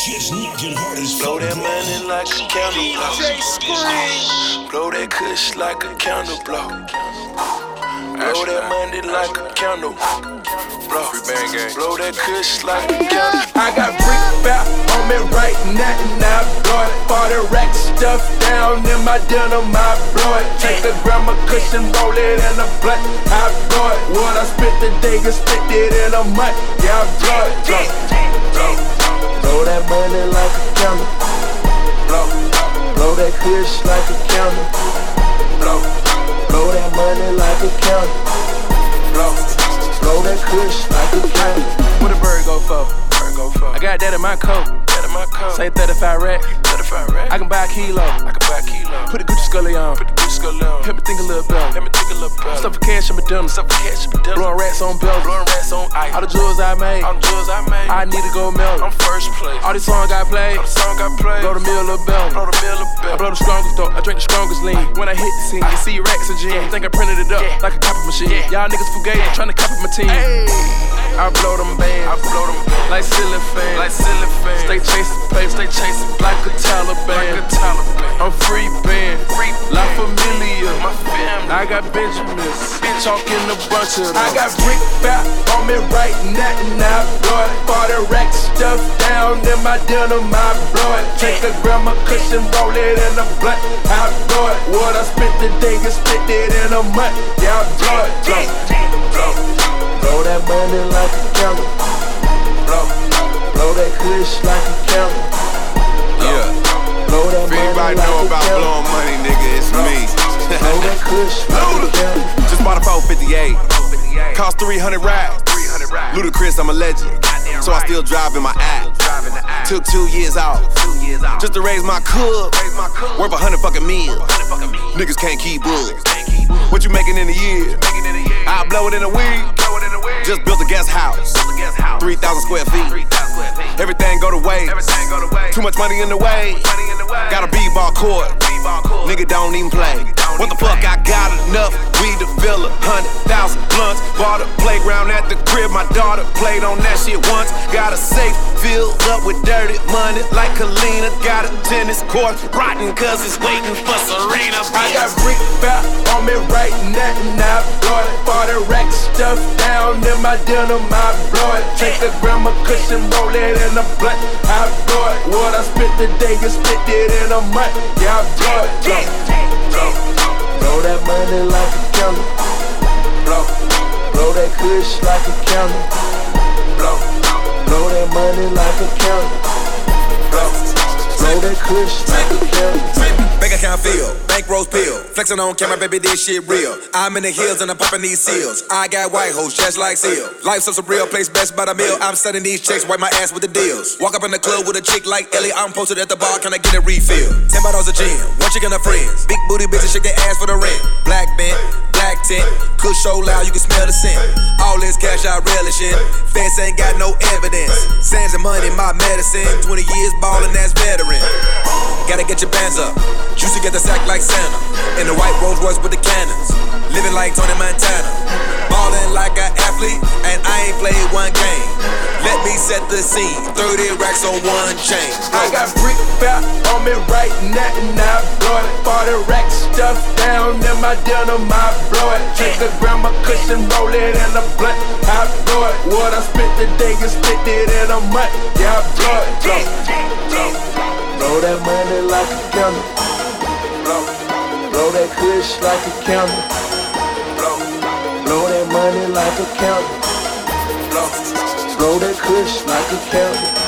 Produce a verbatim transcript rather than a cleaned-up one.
shit's knocking hard as Blow fuck. that money like a candle blow. Blow that kush like a candle blow. Blow that money like a candle blow. Blow that kush like a candle. I got brick back on me right now, and I blow it. Party rack stuff down in my denim, I blow it. Take a gram of cushion, roll it in a blunt, I blow it. What I spit today, you spit it in a month, yeah, I blow it. Blow, blow, blow that money like a candle. Blow, blow that kush like a candle. Blow, blow that money like a candle. Blow, blow that kush like a candle. What a bird go for? I got that in my coat. Say thirty-five rack. I can buy a kilo. I can buy a kilo. Put a Gucci Scully on. Put the Gucci Scully on. Help me think a little better. Help me think a little better. Stuff for cash in my dinner. Stuff for cash in my dinner. Blowing rats on bells. Blowing rats on ice. All the jewels I made. All the jewels I made. I need to go melt. I'm first place. All these songs I play. All the songs I play. Blow the mill of bell. Blow the mill of bell. I blow the strongest dope. I drink the strongest lean. When I hit the scene, you see racks and gin. Think I printed it up Yeah. like a copy machine. Yeah. Y'all niggas fugazi trying to copy my team. Hey. I blow them bands. I blow them bands. Like ceiling fans. Like silly fans. Stay chasing paper. Stay chasing like a Taliban. Like a Taliban. I'm free band. Free La band. Familia. My family. I got Benjamins. Talking a bunch of them. I got brick back on me right now, and I blow it. Party rack stuff down in my denim, I blow it. Take a gram of cushion, roll it in a blunt, I blow it. What I spit today, you spit it in a month, yeah, I blow it. Blow, blow, blow that money like a candle. Blow, blow that kush like a candle. Yeah. Blow that If money anybody like know a about candle. blowing money, nigga, it's me. Blow that kush like a candle. Just bought a four fifty-eight. Cost three hundred racks. Ludacris, I'm a legend. So I still drive in my act. Took two years off. Just to raise my cub. Worth a hundred fucking meals. Niggas can't keep bulls. What you making in a year? I'll blow it in a week. Just built a guest house. three thousand square feet. Everything go to waste. Too much money in the way. Got a b-ball court. Nigga don't even play. What the fuck? I got enough weed to fill a hundred thousand blunts. Bought a playground at the crib. My daughter played on that shit once. Got a safe filled up with dirty money like Kalina. Got a tennis court rotten cause it's waiting for Serena. I got brick back on me right now, and I blow it. Party rack stuff down in my denim, I blow it. Take a gram of cushion, roll it in a blunt, I blow it. What I spit today, you spit it in a month, yeah, I blow it. Blow, blow, blow that money like a candle. Blow, blow that kush like a candle. Blow, blow that money like a candle. Blow, blow that kush like a candle. Bank account fill, bankrolls pill. Flexing on camera, baby, this shit real. I'm in the hills and I'm popping these seals. I got white hoes just like seal. Life's up some real place, best by the meal. I'm sending these checks, wipe my ass with the deals. Walk up in the club with a chick like Ellie. I'm posted at the bar, can I get a refill? Ten bottles of gin, one chicken of friends. Big booty bitches shake their ass for the rent. Black bent, black tent. Kush so loud you can smell the scent. All this cash I relishing. Fence ain't got no evidence. Sands and money, my medicine. twenty years ballin', that's veteran. Gotta get your bands up. Juicy get the sack like Santa. In the white Rolls Royce with the cannons. Living like Tony Montana. Ballin' like an athlete, and I ain't played one game. Let me set the scene. thirty racks on one chain. I got brick back on me right now, and I blow it. Party rack stuff down in my denim, I blow it. Take a gram of cushion, roll it in a blunt, I blow it. What I spit today, you spit it in a month, yeah, I blow it. Blow, blow, blow that money like a candle. Blow, blow that kush like a candle. Blow, blow that money like a candle. Blow, blow that kush like a candle.